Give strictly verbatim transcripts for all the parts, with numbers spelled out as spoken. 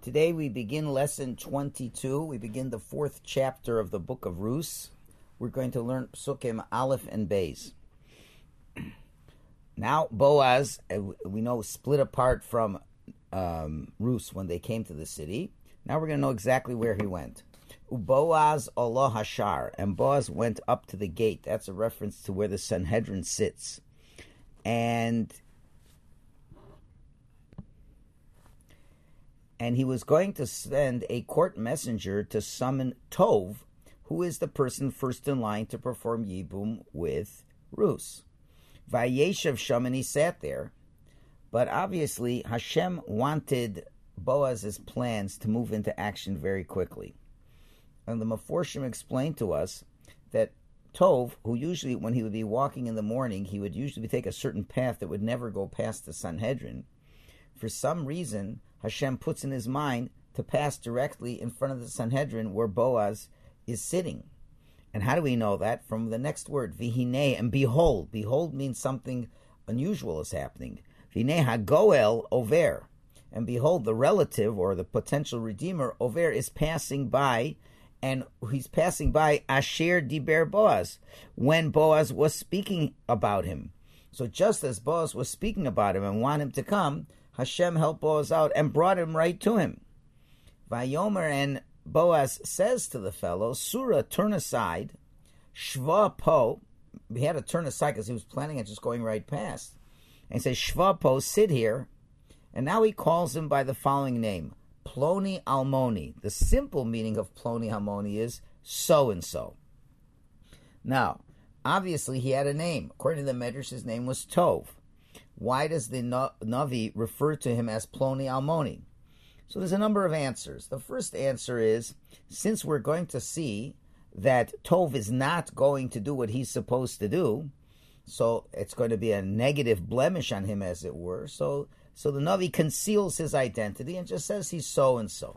Today we begin lesson twenty-two. We begin the fourth chapter of the book of Rus. We're going to learn Psukim Aleph and Beis. Now Boaz, we know, split apart from um, Rus when they came to the city. Now we're going to know exactly where he went. Boaz Allah Hashar, and Boaz went up to the gate. That's a reference to where the Sanhedrin sits. And And he was going to send a court messenger to summon Tov, who is the person first in line to perform Yibum with Rus. Vayeshev Sham, and he sat there. But obviously, Hashem wanted Boaz's plans to move into action very quickly. And the Meforshim explained to us that Tov, who usually, when he would be walking in the morning, he would usually take a certain path that would never go past the Sanhedrin. For some reason, Hashem puts in his mind to pass directly in front of the Sanhedrin where Boaz is sitting. And how do we know that? From the next word, vihine, and behold. Behold means something unusual is happening. Vihine hagoel over. And behold, the relative or the potential redeemer over is passing by, and he's passing by Asher Diber Boaz, when Boaz was speaking about him. So just as Boaz was speaking about him and want him to come, Hashem helped Boaz out and brought him right to him. Vayomer, and Boaz says to the fellow, Surah, turn aside. Shva po, he had to turn aside because he was planning on just going right past. And he says, Shva po, sit here. And now he calls him by the following name, Ploni Almoni. The simple meaning of Ploni Almoni is so-and-so. Now, obviously he had a name. According to the Medrash, his name was Tov. Why does the Navi refer to him as Ploni Almoni? So there's a number of answers. The first answer is, since we're going to see that Tov is not going to do what he's supposed to do, so it's going to be a negative blemish on him, as it were. So, so the Navi conceals his identity and just says he's so-and-so.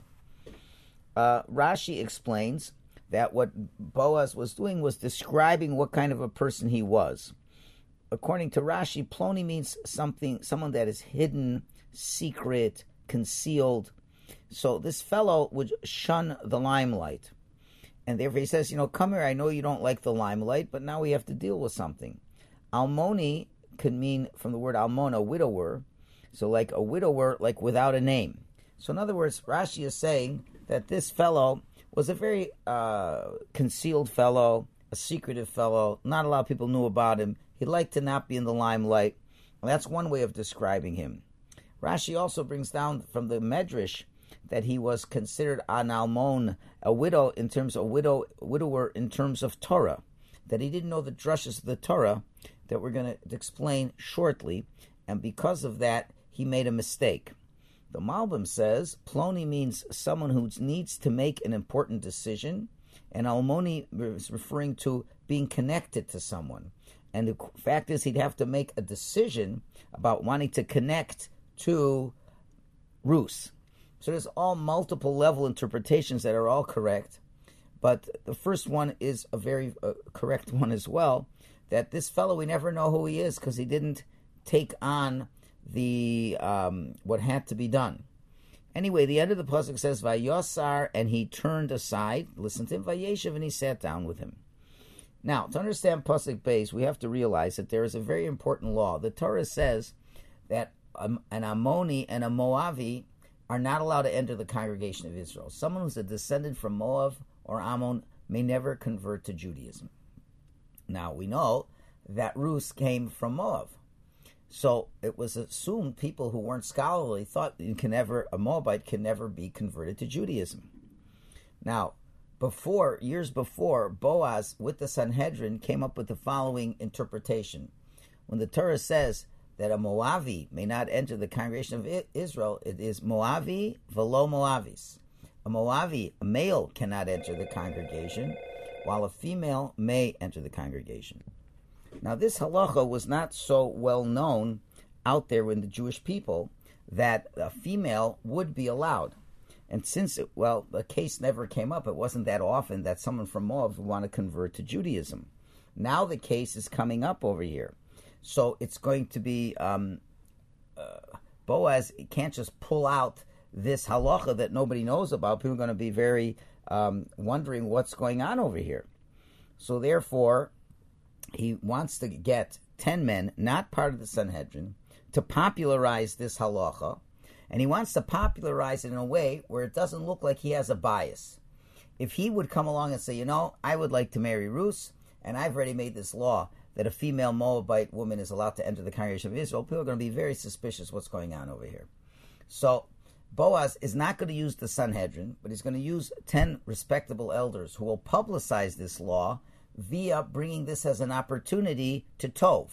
Uh, Rashi explains that what Boaz was doing was describing what kind of a person he was. According to Rashi, Ploni means something, someone that is hidden, secret, concealed. So this fellow would shun the limelight. And therefore he says, you know, come here, I know you don't like the limelight, but now we have to deal with something. Almoni could mean, from the word almona, widower. So like a widower, like without a name. So in other words, Rashi is saying that this fellow was a very uh, concealed fellow, a secretive fellow. Not a lot of people knew about him. He liked to not be in the limelight. And that's one way of describing him. Rashi also brings down from the Medrash that he was considered an almon, a widow in terms of widow, widower in terms of Torah. That he didn't know the drushes of the Torah that we're going to explain shortly. And because of that, he made a mistake. The Malbim says Ploni means someone who needs to make an important decision. And Almoni is referring to being connected to someone. And the fact is, he'd have to make a decision about wanting to connect to Rus. So there's all multiple level interpretations that are all correct. But the first one is a very uh, correct one as well, that this fellow, we never know who he is because he didn't take on the um, what had to be done. Anyway, the end of the pasuk says, Vayosar, and he turned aside, listened to him, Vayeshev, and he sat down with him. Now, to understand Pasuk Beis, we have to realize that there is a very important law. The Torah says that an Ammoni and a Moavi are not allowed to enter the congregation of Israel. Someone who's a descendant from Moab or Ammon may never convert to Judaism. Now, we know that Rus came from Moab. So it was assumed people who weren't scholarly thought you can never, a Moabite can never be converted to Judaism. Now, Before, years before, Boaz, with the Sanhedrin, came up with the following interpretation. When the Torah says that a Moavi may not enter the congregation of Israel, it is Moavi velo Moavis. A Moavi, a male, cannot enter the congregation, while a female may enter the congregation. Now, this halacha was not so well known out there in the Jewish people that a female would be allowed. And since, it, well, the case never came up, it wasn't that often that someone from Moab would want to convert to Judaism. Now the case is coming up over here. So it's going to be, um, uh, Boaz can't just pull out this halacha that nobody knows about, people are going to be very um, wondering what's going on over here. So therefore, he wants to get ten men, not part of the Sanhedrin, to popularize this halacha, and he wants to popularize it in a way where it doesn't look like he has a bias. If he would come along and say, you know, I would like to marry Ruth, and I've already made this law that a female Moabite woman is allowed to enter the congregation of Israel, people are going to be very suspicious what's going on over here. So Boaz is not going to use the Sanhedrin, but he's going to use ten respectable elders who will publicize this law via bringing this as an opportunity to Tov,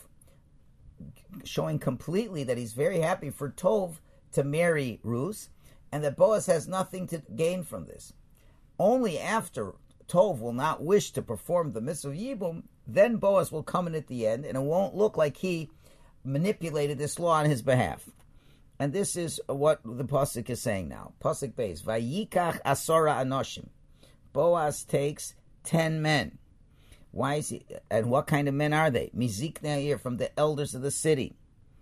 showing completely that he's very happy for Tov to marry Ruth, and that Boaz has nothing to gain from this. Only after Tov will not wish to perform the mitzvah of Yibum, then Boaz will come in at the end, and it won't look like he manipulated this law on his behalf. And this is what the pasuk is saying now. Pasuk Beis, Vayikach asora anoshim. Boaz takes ten men. Why is he? And what kind of men are they? Miziknei Yair, from the elders of the city.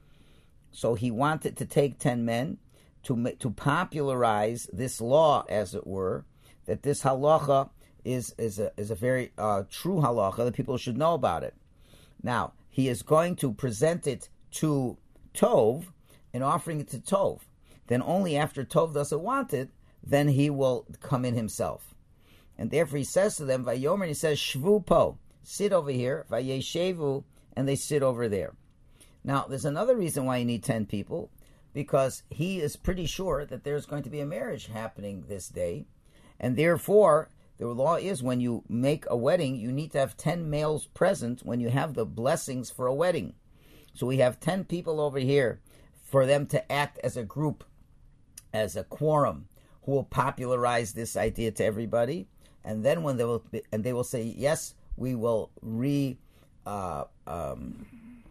So he wanted to take ten men to to popularize this law, as it were, that this halacha is is a is a very uh, true halacha, that people should know about it. Now he is going to present it to Tov and offering it to Tov. Then only after Tov doesn't want it, then he will come in himself. And therefore he says to them, Vayomer, and he says, Shvu po, sit over here, Vayeshevu, and they sit over there. Now, there's another reason why you need ten people, because he is pretty sure that there's going to be a marriage happening this day, and therefore, the law is when you make a wedding, you need to have ten males present when you have the blessings for a wedding. So we have ten people over here for them to act as a group, as a quorum, who will popularize this idea to everybody. And then when they will, be, and they will say, yes, we will re, uh, um,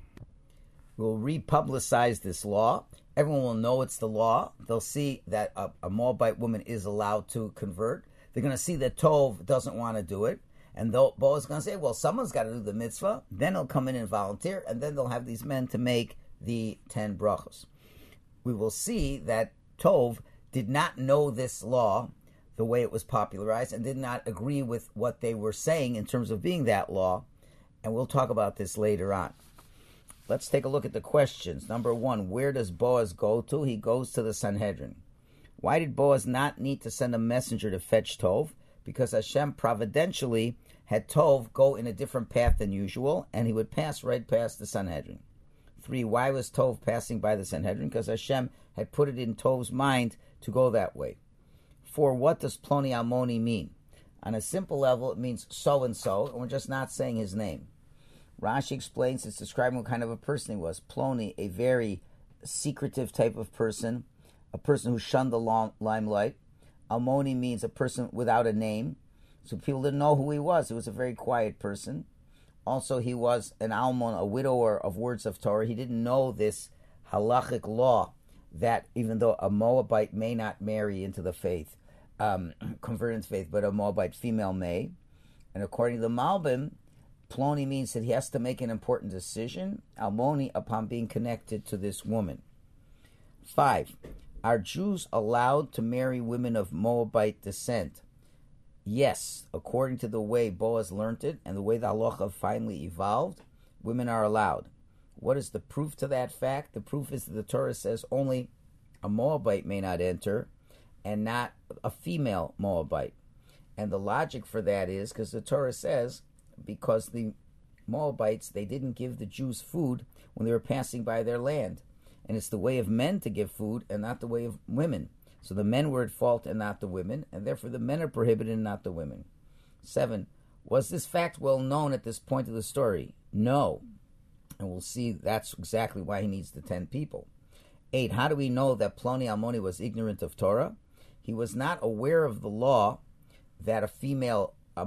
will republicize this law. Everyone will know it's the law. They'll see that a, a Moabite woman is allowed to convert. They're going to see that Tov doesn't want to do it. And Boaz is going to say, well, someone's got to do the mitzvah. Then he'll come in and volunteer. And then they'll have these men to make the ten brachos. We will see that Tov did not know this law the way it was popularized, and did not agree with what they were saying in terms of being that law. And we'll talk about this later on. Let's take a look at the questions. Number one, where does Boaz go to? He goes to the Sanhedrin. Why did Boaz not need to send a messenger to fetch Tov? Because Hashem providentially had Tov go in a different path than usual, and he would pass right past the Sanhedrin. Three, why was Tov passing by the Sanhedrin? Because Hashem had put it in Tov's mind to go that way. Four, what does Ploni Almoni mean? On a simple level, it means so-and-so, and we're just not saying his name. Rashi explains it's describing what kind of a person he was. Ploni, a very secretive type of person, a person who shunned the limelight. Almoni means a person without a name, so people didn't know who he was. He was a very quiet person. Also, he was an almon, a widower of words of Torah. He didn't know this halachic law that even though a Moabite may not marry into the faith, um, convert into faith, but a Moabite female may. And according to the Malbim, Ploni means that he has to make an important decision, Almoni, upon being connected to this woman. Five, are Jews allowed to marry women of Moabite descent? Yes, according to the way Boaz learned it and the way the halacha finally evolved, women are allowed. What is the proof to that fact? The proof is that the Torah says only a Moabite may not enter and not a female Moabite. And the logic for that is because the Torah says because the Moabites, they didn't give the Jews food when they were passing by their land. And it's the way of men to give food and not the way of women. So the men were at fault and not the women, and therefore the men are prohibited and not the women. Seven, was this fact well known at this point of the story? No. And we'll see that's exactly why he needs the ten people. Eight, how do we know that Ploni Almoni was ignorant of Torah? He was not aware of the law that a female a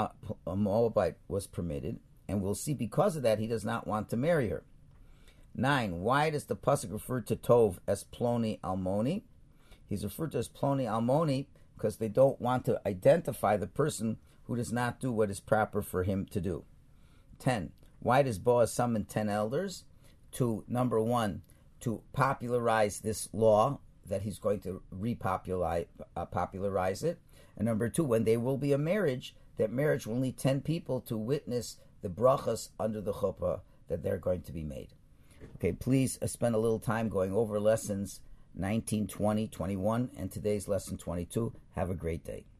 Moabite was permitted, and we'll see because of that he does not want to marry her. Nine, why does the pasuk refer to Tov as Ploni Almoni? He's referred to as Ploni Almoni because they don't want to identify the person who does not do what is proper for him to do. Ten, why does Boaz summon ten elders? To, number one, to popularize this law that he's going to repopularize uh, popularize it. And number two, when there will be a marriage, that marriage will need ten people to witness the brachas under the chuppah that they're going to be made. Okay, please uh, spend a little time going over lessons nineteen, twenty, twenty-one, and today's lesson twenty-two. Have a great day.